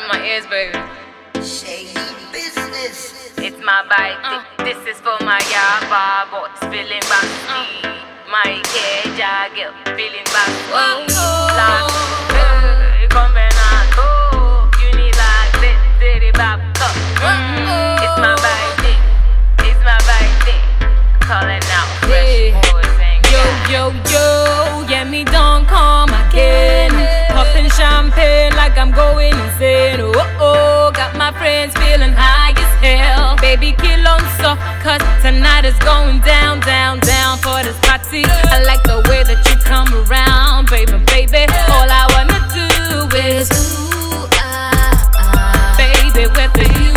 my ears, baby. Shady business. It's my bite. This is for my yaba boys feeling bouncy. My cage, I get feeling bouncy. Come and you need like this, diddy bop cup. It's my bite. It's my bite. Calling out fresh boys and yo, yeah, me don't come again. Popping champagne like I'm going insane. Oh, got my friends feeling high as hell. Baby, kill on so, cause tonight is going down, down, down for this party. I like the way that you come around, baby, baby. All I wanna do is ooh, baby, with you.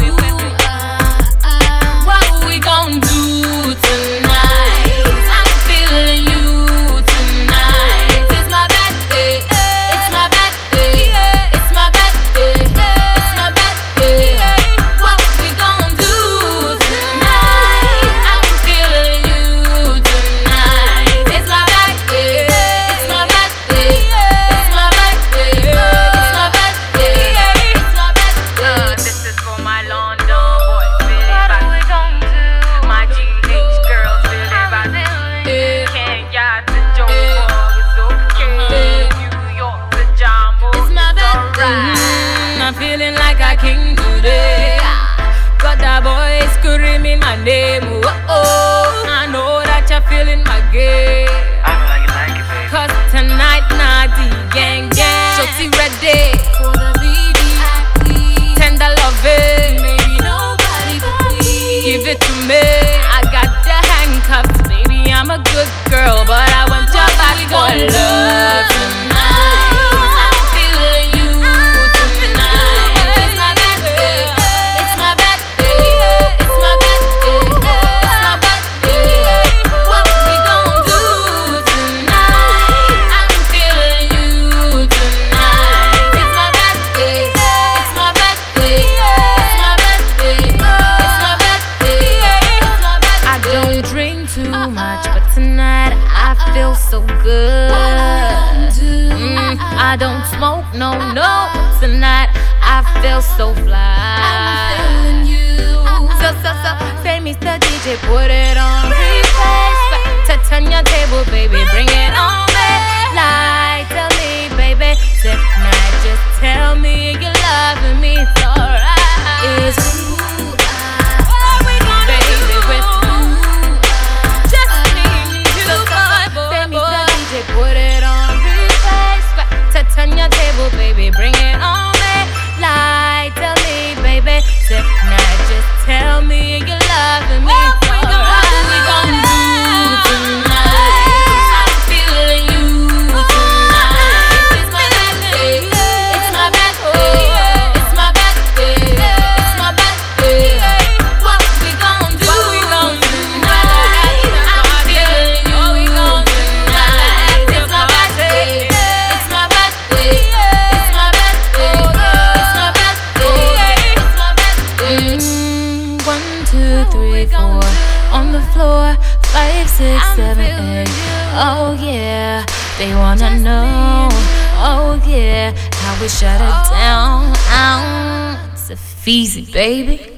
What we gon' do tonight? I'm feeling you tonight. It's my birthday. It's my birthday. It's my birthday. It's my birthday. What we gon' do tonight? I'm feeling you tonight. It's my birthday. It's my birthday. It's my birthday. It's my birthday. It's my birthday. this is for my London boys feeling bouncy. My GH girls feeling bouncy. Kenya to Joburg is okay. New York to Jammu It's my is birthday. alright. I'm feeling like a king today. Got the boys screaming my name. Oh, I know that you're feeling my game. I know you like it, baby. Cause tonight, Nadi gang gang. Shorty ready for the BD. Tender loving. Maybe nobody but me. Give it to me. I got the handcuffs, baby. I'm a good girl, but I want your back for love tonight. I'm feeling you tonight. It's my birthday. It's my birthday. It's my birthday. It's my birthday. What we gon' do tonight? I'm feeling you tonight. It's my birthday. It's my birthday. It's my birthday. It's my birthday. It's my birthday. I don't drink too much, but tonight I feel so good. I don't smoke, no. Tonight I feel so fly. So, say Mr. DJ, put it on replay. To turn your table, baby, bring it on back. Like, tell me, baby, tonight just tell me you're loving me, it's alright. It's baby, with just me and you, say Mr. DJ, put it on replay. To turn your table, baby, bring it on back. Like, tell me, baby, tonight just tell me you're loving me, it's alright. What we gon' do tonight? I'm feeling you tonight. It's my birthday. It's my birthday. It's my birthday. It's my birthday. What we gon' do tonight? I'm feeling you tonight. It's my birthday. It's my birthday. It's my birthday. It's my birthday. It's my birthday. 1, 2, 3, 4 on the floor. 5, 6, 7, 8. Oh yeah, they wanna know. Oh yeah, how we shut it down. It's a feezy, baby.